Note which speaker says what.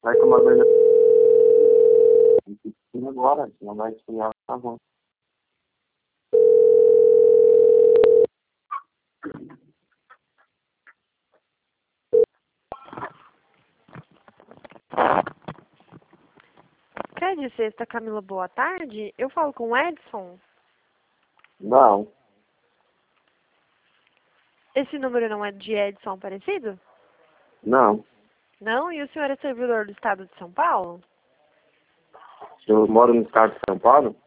Speaker 1: Vai tomar banho agora, senão vai esfriar, tá bom.
Speaker 2: Quer Sexta, Camila, boa tarde. Eu falo com o Edson.
Speaker 1: Não,
Speaker 2: Esse número não é de Edson Aparecido?
Speaker 1: não.
Speaker 2: Não? E o senhor é servidor do estado de São Paulo?
Speaker 1: Eu moro no estado de São Paulo?